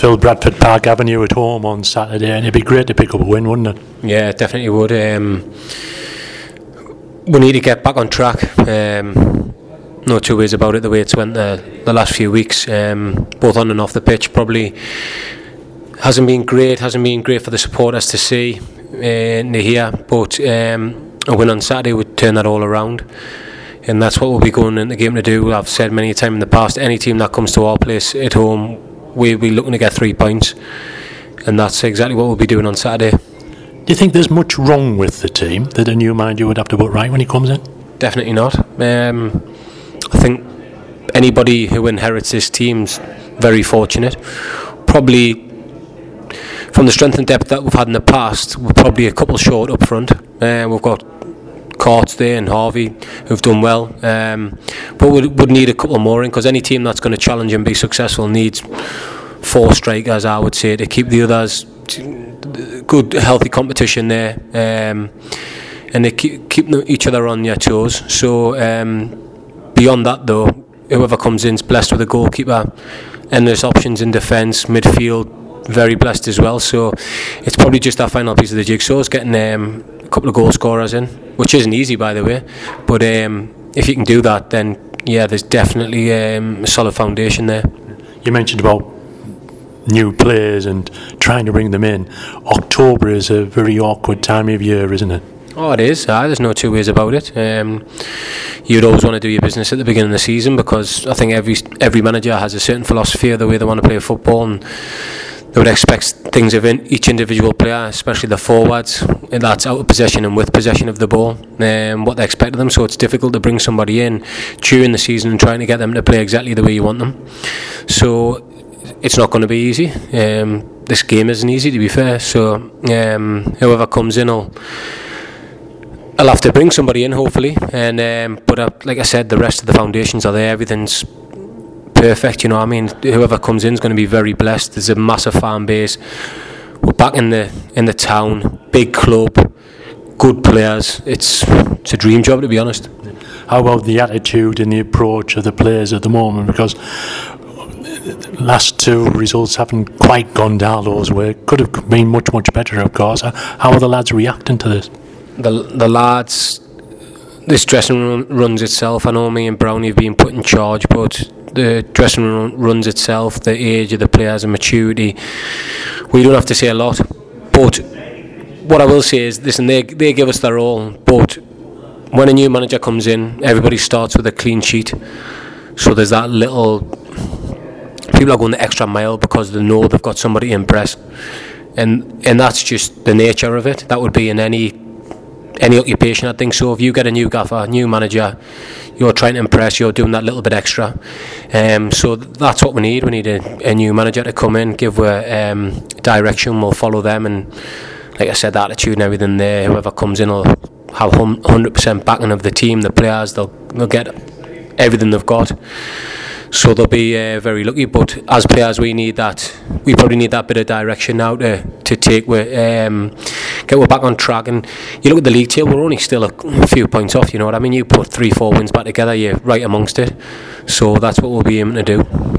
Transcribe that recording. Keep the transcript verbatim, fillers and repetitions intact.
fill Bradford Park Avenue at home on Saturday, and it'd be great to pick up a win, wouldn't it? Yeah, it definitely would. Um, we need to get back on track. Um, no two ways about it. The way it's went the, the last few weeks, um, both on and off the pitch, probably hasn't been great. Hasn't been great for the supporters to see uh, and to hear. But um, a win on Saturday would turn that all around. And that's what we'll be going in the game to do. I've said many a time in the past, any team that comes to our place at home, we'll be looking to get three points. And that's exactly what we'll be doing on Saturday. Do you think there's much wrong with the team that a new manager would have to put right when he comes in? Definitely not. Um, I think anybody who inherits this team's very fortunate. Probably from the strength and depth that we've had in the past, we're probably a couple short up front. Uh, we've got Courts there and Harvey who've done well, um, but we would need a couple more in, because any team that's going to challenge and be successful needs four strikers, I would say, to keep the others good, healthy competition there, um, and they keep, keep each other on their toes. So um, beyond that though, whoever comes in is blessed with a goalkeeper, endless options in defence, midfield very blessed as well. So it's probably just that final piece of the jigsaw is getting um, a couple of goal scorers in, which isn't easy, by the way, but um, if you can do that, then yeah, there's definitely um, a solid foundation there. You mentioned about new players and trying to bring them in. October is a very awkward time of year, isn't it? Oh, it is. Ah, there's no two ways about it. Um, you'd always want to do your business at the beginning of the season, because I think every every manager has a certain philosophy of the way they want to play football, and they would expect things of in each individual player, especially the forwards, that's out of possession and with possession of the ball, um, what they expect of them. So it's difficult to bring somebody in during the season and trying to get them to play exactly the way you want them. So it's not going to be easy. Um, this game isn't easy, to be fair. So um, whoever comes in will I'll have to bring somebody in, hopefully. And um, but uh, like I said, the rest of the foundations are there. Everything's perfect, you know what I mean? Whoever comes in is going to be very blessed. There's a massive fan base. We're back in the in the town, big club, good players. It's it's a dream job, to be honest. How about the attitude and the approach of the players at the moment? Because last two results haven't quite gone Darlow's way. Could have been much, much better, of course. How are the lads reacting to this? The the lads, this dressing room runs itself. I know me and Brownie have been put in charge, but the dressing room runs itself. The age of the players and maturity, we don't have to say a lot. But what I will say is, listen, they they give us their all. But when a new manager comes in, everybody starts with a clean sheet. So there's that little, people are going the extra mile because they know they've got somebody to impress, and and that's just the nature of it. That would be in any any occupation, I think. So if you get a new gaffer, new manager, you're trying to impress, you're doing that little bit extra. Um, so that's what we need. We need a, a new manager to come in, give a um, direction, we'll follow them, and like I said, the attitude and everything there, whoever comes in will have one hundred percent backing of the team, the players, they'll, they'll get everything they've got. So they'll be uh, very lucky. But as players, we need that. We probably need that bit of direction now to to take we're, um, get we're back on track. And you look at the league table, we're only still a few points off. You know what I mean? You put three, four wins back together, you're right amongst it. So that's what we'll be aiming to do.